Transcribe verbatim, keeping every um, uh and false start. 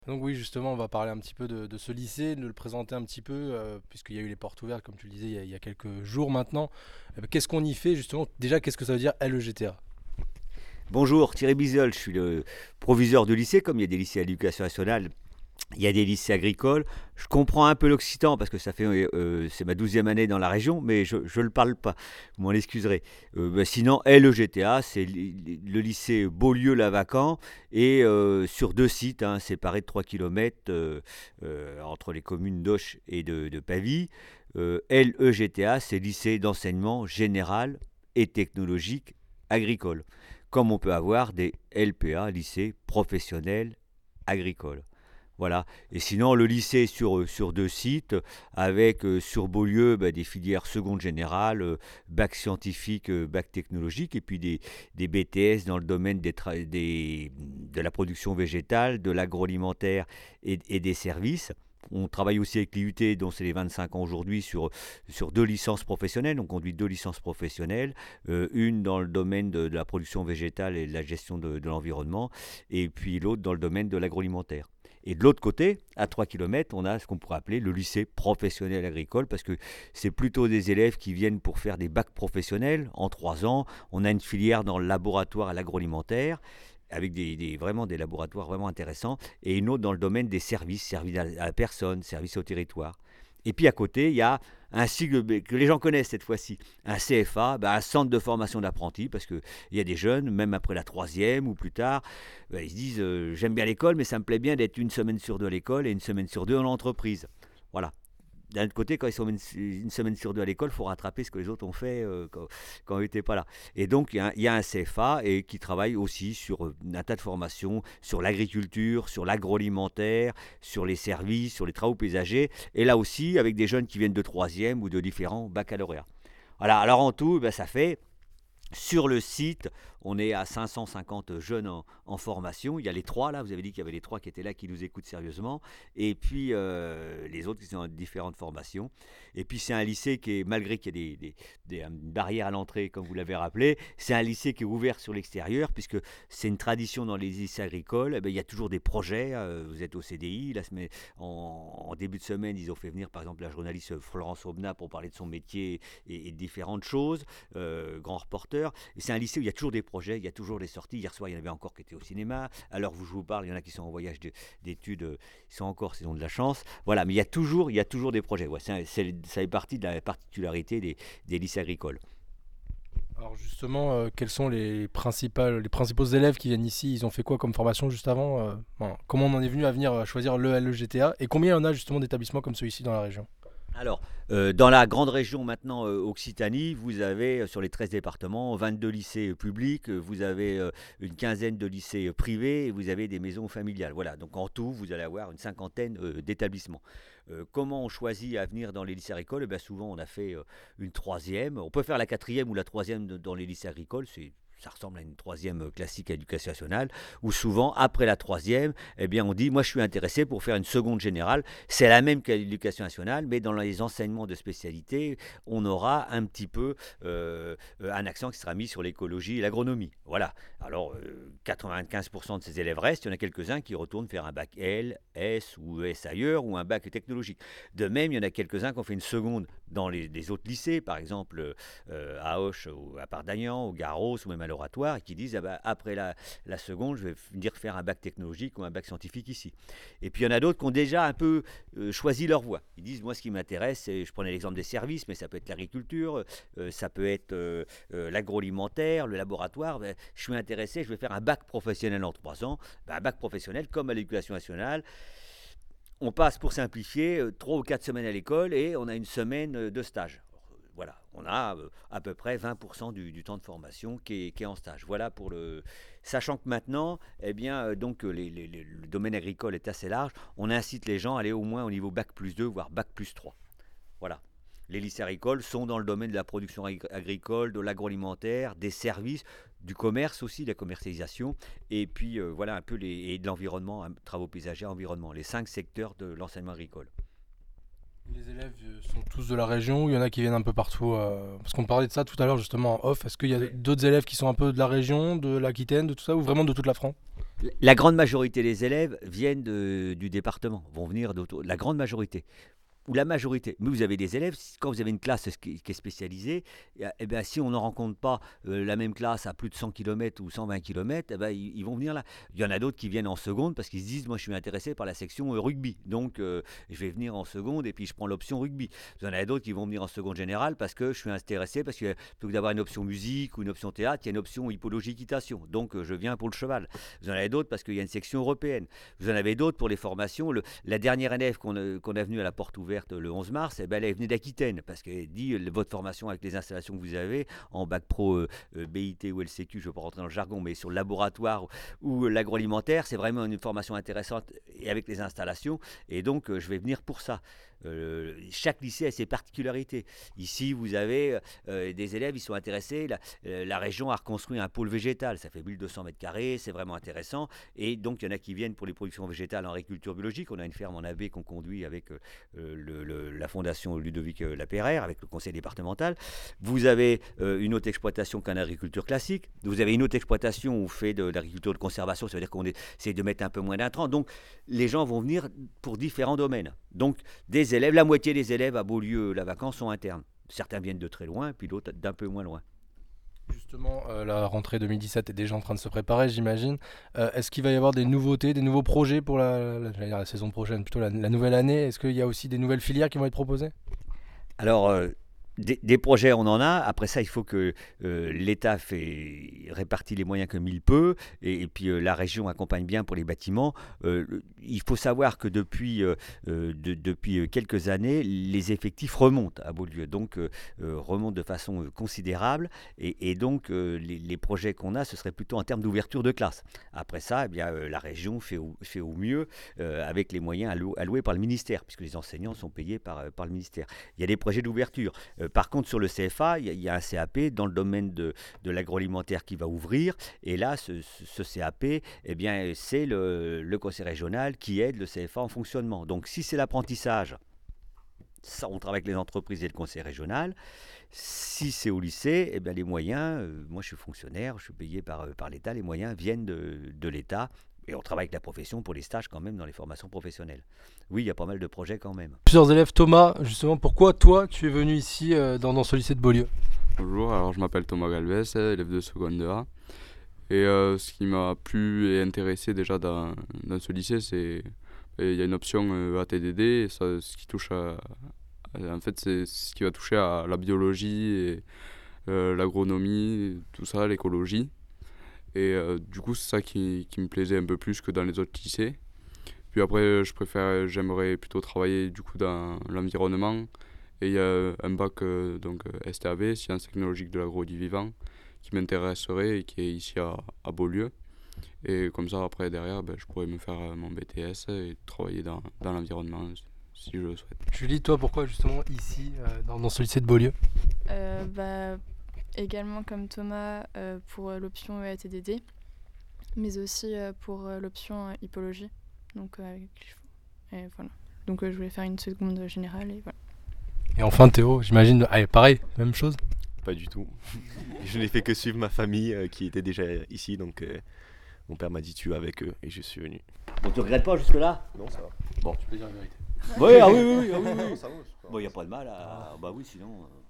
Donc oui, justement, on va parler un petit peu de, de ce lycée, de le présenter un petit peu, euh, puisqu'il y a eu les portes ouvertes, comme tu le disais, il y a, il y a quelques jours maintenant. Eh ben, qu'est-ce qu'on y fait justement? Déjà, qu'est-ce que ça veut dire L E G T A? Bonjour, Thierry Bizel, je suis le proviseur de lycée, comme il y a des lycées à l'éducation nationale, il y a des lycées agricoles. Je comprends un peu l'occitan parce que ça fait euh, c'est ma douzième année dans la région, mais je ne le parle pas. Vous m'en excuserez. Euh, bah, sinon, L E G T A, c'est le lycée Beaulieu-Lavacan et euh, sur deux sites, hein, séparés de trois kilomètres euh, euh, entre les communes d'Auch et de, de Pavie. Euh, L E G T A, c'est lycée d'enseignement général et technologique agricole, comme on peut avoir des L P A, lycée professionnel agricole. Voilà. Et sinon, le lycée sur, sur deux sites, avec euh, sur Beaulieu bah, des filières seconde générale, euh, bac scientifique, euh, bac technologique, et puis des, des B T S dans le domaine des tra- des- de la production végétale, de l'agroalimentaire et, et des services. On travaille aussi avec l'I U T, dont c'est les vingt-cinq ans aujourd'hui, sur, sur deux licences professionnelles. On conduit deux licences professionnelles, euh, une dans le domaine de, de la production végétale et de la gestion de, de l'environnement, et puis l'autre dans le domaine de l'agroalimentaire. Et de l'autre côté, à trois kilomètres, on a ce qu'on pourrait appeler le lycée professionnel agricole, parce que c'est plutôt des élèves qui viennent pour faire des bacs professionnels en trois ans. On a une filière dans le laboratoire à l'agroalimentaire, avec des, des- vraiment des laboratoires vraiment intéressants, et une autre dans le domaine des services, services à la personne, services au territoire. Et puis à côté, il y a un cycle que les gens connaissent cette fois-ci, un C F A, ben, un centre de formation d'apprentis, parce qu'il y a des jeunes, même après la troisième ou plus tard, ben, ils se disent euh, j'aime bien l'école, mais ça me plaît bien d'être une semaine sur deux à l'école et une semaine sur deux en entreprise. Voilà. D'un autre côté, quand ils sont une, une semaine sur deux à l'école, il faut rattraper ce que les autres ont fait euh, quand, quand ils n'étaient pas là. Et donc, il y, a un- il y a un C F A et qui travaille aussi sur euh, un tas de formations, sur l'agriculture, sur l'agroalimentaire, sur les services, sur les travaux paysagers. Et là aussi, avec des jeunes qui viennent de troisième ou de différents baccalauréats. Voilà, alors en tout, ben, ça fait sur le site, on est à cinq cent cinquante jeunes en, en formation. Il y a les trois là, vous avez dit qu'il y avait les trois qui étaient là, qui nous écoutent sérieusement. Et puis euh, les autres qui sont dans différentes formations. Et puis c'est un lycée qui est, malgré qu'il y ait des, des, des une barrière à l'entrée, comme vous l'avez rappelé, c'est un lycée qui est ouvert sur l'extérieur, puisque c'est une tradition dans les lycées agricoles. Eh bien, il y a toujours des projets. Euh, vous êtes au C D I. La semaine, en, en début de semaine, ils ont fait venir par exemple la journaliste Florence Aubenas pour parler de son métier et, et de différentes choses. Euh, grand reporter. Et c'est un lycée où il y a toujours des projets, il y a toujours des sorties. Hier soir, il y en avait encore qui étaient au cinéma. Alors, vous, je vous parle, il y en a qui sont en voyage d'études, euh, ils sont encore, ils ont de la chance. Voilà, mais il y a toujours, il y a toujours des projets. Ouais, c'est, c'est, ça fait partie de la particularité des, des lycées agricoles. Alors justement, euh, quels sont les, principales, les principaux élèves qui viennent ici? Ils ont fait quoi comme formation juste avant? euh, bon, comment on en est venu à venir euh, choisir le L E G T A? Et combien il y en a justement d'établissements comme celui-ci dans la région? Alors, euh, dans la grande région maintenant euh, Occitanie, vous avez euh, sur les treize départements vingt-deux lycées euh, publics, euh, vous avez euh, une quinzaine de lycées euh, privés et vous avez des maisons familiales. Voilà, donc en tout, vous allez avoir une cinquantaine euh, d'établissements. Euh, comment on choisit à venir dans les lycées agricoles? Eh bien, souvent, on a fait euh, une troisième. On peut faire la quatrième ou la troisième de- dans les lycées agricoles. C'est ça ressemble à une troisième euh, classique à l'éducation nationale, où souvent, après la troisième, eh bien, on dit, moi, je suis intéressé pour faire une seconde générale. C'est la même qu'à l'éducation nationale, mais dans les enseignements de spécialité, on aura un petit peu euh, un accent qui sera mis sur l'écologie et l'agronomie. Voilà. Alors, euh, quatre-vingt-quinze pour cent de ces élèves restent, il y en a quelques-uns qui retournent faire un bac L, S ou E S ailleurs, ou un bac technologique. De même, il y en a quelques-uns qui ont fait une seconde dans les, les autres lycées, par exemple euh, à Auch, ou à Pardagnan, au Garros, ou même à l'Oratoire, et qui disent, ah bah, après la, la seconde, je vais venir faire un bac technologique ou un bac scientifique ici. Et puis il y en a d'autres qui ont déjà un peu euh, choisi leur voie. Ils disent, moi ce qui m'intéresse, c'est, je prenais l'exemple des services, mais ça peut être l'agriculture, euh, ça peut être euh, euh, l'agroalimentaire, le laboratoire. Ben, je suis intéressé, je vais faire un bac professionnel en trois ans. Ben, un bac professionnel comme à l'éducation nationale. On passe, pour simplifier, euh, trois ou quatre semaines à l'école et on a une semaine euh, de stage. Voilà, on a euh, à peu près vingt pour cent du, du temps de formation qui est, qui est en stage. Voilà pour le. Sachant que maintenant, eh bien, euh, donc les, les- les- le domaine agricole est assez large, on incite les gens à aller au moins au niveau bac plus deux, voire bac plus trois. Voilà. Les lycées agricoles sont dans le domaine de la production agricole, de l'agroalimentaire, des services, du commerce aussi, de la commercialisation, et puis euh, voilà un peu les, et de l'environnement, hein, travaux paysagers, environnement, les cinq secteurs de l'enseignement agricole. Les élèves euh, sont tous de la région ou il y en a qui viennent un peu partout euh, parce qu'on parlait de ça tout à l'heure justement en off. Est-ce qu'il y a d'autres élèves qui sont un peu de la région, de l'Aquitaine, de tout ça ou vraiment de toute la France? La grande majorité des élèves viennent de- du département, vont venir d'auto. La grande majorité. Ou la majorité. Mais vous avez des élèves, quand vous avez une classe qui, qui est spécialisée, eh eh ben, si on ne rencontre pas euh, la même classe à plus de cent kilomètres ou cent vingt kilomètres, eh ben, ils, ils vont venir là. Il y en a d'autres qui viennent en seconde parce qu'ils se disent, moi je suis intéressé par la section euh, rugby. Donc euh, je vais venir en seconde et puis je prends l'option rugby. Vous en avez d'autres qui vont venir en seconde générale parce que je suis intéressé, parce que plutôt que d'avoir une option musique ou une option théâtre, il y a une option hippologie équitation. Donc euh, je viens pour le cheval. Vous en avez d'autres parce qu'il y a une section européenne. Vous en avez d'autres pour les formations. Le, la dernière élève qu'on a, qu'on a venue à la porte ouverte le onze mars, eh ben, elle venait d'Aquitaine parce qu'elle dit euh, votre formation avec les installations que vous avez en bac pro euh, euh, B I T ou L C Q, je ne vais pas rentrer dans le jargon, mais sur le laboratoire ou, ou l'agroalimentaire, c'est vraiment une formation intéressante et avec les installations et donc euh, je vais venir pour ça. Euh, chaque lycée a ses particularités. Ici, vous avez euh, des élèves, ils sont intéressés. La, euh, la région a reconstruit un pôle végétal. Ça fait mille deux cents mètres carrés, c'est vraiment intéressant. Et donc, il y en a qui viennent pour les productions végétales en agriculture biologique. On a une ferme en A B qu'on conduit avec euh, le, le, la fondation Ludovic Lapeyrière, avec le conseil départemental. Vous avez euh, une autre exploitation qu'en agriculture classique. Vous avez une autre exploitation où on fait de, de l'agriculture de conservation. Ça veut dire qu'on essaie de mettre un peu moins d'intrants. Donc, les gens vont venir pour différents domaines. Donc, des élèves, la moitié des élèves à Beaulieu, la vacance, sont internes. Certains viennent de très loin, puis d'autres d'un peu moins loin. Justement, euh, la rentrée deux mille dix-sept est déjà en train de se préparer, j'imagine. Euh, est-ce qu'il va y avoir des nouveautés, des nouveaux projets pour la, la, j'allais dire la saison prochaine, plutôt la, la nouvelle année? Est-ce qu'il y a aussi des nouvelles filières qui vont être proposées? Alors, euh, des, des projets, on en a. Après ça, il faut que euh, l'État fait, répartit les moyens comme il peut, et, et puis euh, la région accompagne bien pour les bâtiments. Euh, il faut savoir que depuis, euh, de, depuis quelques années, les effectifs remontent à Beaulieu, donc euh, remontent de façon considérable, et, et donc euh, les, les projets qu'on a, ce serait plutôt en termes d'ouverture de classe. Après ça, eh bien, euh, la région fait au, fait au mieux euh, avec les moyens alloués, alloués par le ministère, puisque les enseignants sont payés par, par le ministère. Il y a des projets d'ouverture. Euh, par contre, sur le C F A, il y, a, il y a un C A P dans le domaine de, de l'agroalimentaire qui va ouvrir. Et là, ce, ce C A P, eh bien, c'est le, le conseil régional qui aide le C F A en fonctionnement. Donc, si c'est l'apprentissage, ça, on travaille avec les entreprises et le conseil régional. Si c'est au lycée, eh bien, les moyens, euh, moi je suis fonctionnaire, je suis payé par, par l'État, les moyens viennent de, de l'État. Et on travaille avec la profession pour les stages quand même dans les formations professionnelles. Oui, il y a pas mal de projets quand même. Plusieurs élèves. Thomas, justement, pourquoi toi tu es venu ici euh, dans, dans ce lycée de Beaulieu? Bonjour, alors je m'appelle Thomas Galvez, élève de seconde A. Et euh, ce qui m'a plu et intéressé déjà dans, dans ce lycée, c'est il y a une option euh, A T D D, et ça, ce qui touche à, à- en fait, c'est ce qui va toucher à la biologie, et euh, l'agronomie, tout ça, l'écologie. Et euh, du coup, c'est ça qui, qui me plaisait un peu plus que dans les autres lycées. Puis après, je préfère, j'aimerais plutôt travailler du coup dans l'environnement. Et il y a un bac euh, donc euh, S T A V, Sciences technologiques de l'agro et du vivant, qui m'intéresserait et qui est ici à, à Beaulieu. Et comme ça, après, derrière, ben, je pourrais me faire euh, mon B T S et travailler dans, dans l'environnement si je le souhaite. Julie, toi, pourquoi justement ici, euh, dans, dans ce lycée de Beaulieu? Euh, bah, également comme Thomas euh, pour euh, l'option E A T D D, mais aussi euh, pour euh, l'option euh, hippologie. Donc euh, avec les chevaux. Et voilà. Donc euh, je voulais faire une seconde générale et voilà. Et enfin, Théo, j'imagine, allez, pareil, même chose. Pas du tout. Je n'ai fait que suivre ma famille euh, qui était déjà ici, donc euh, mon père m'a dit tu vas avec eux et je suis venu. Bon, tu regrettes pas jusque-là? Non, ça va. Bon. Tu peux dire la vérité. Oui, ah oui, oui, oui, ah oui, oui. Ça va, c'est pas- Bon, il n'y a pas de mal à... Bah oui, sinon... euh,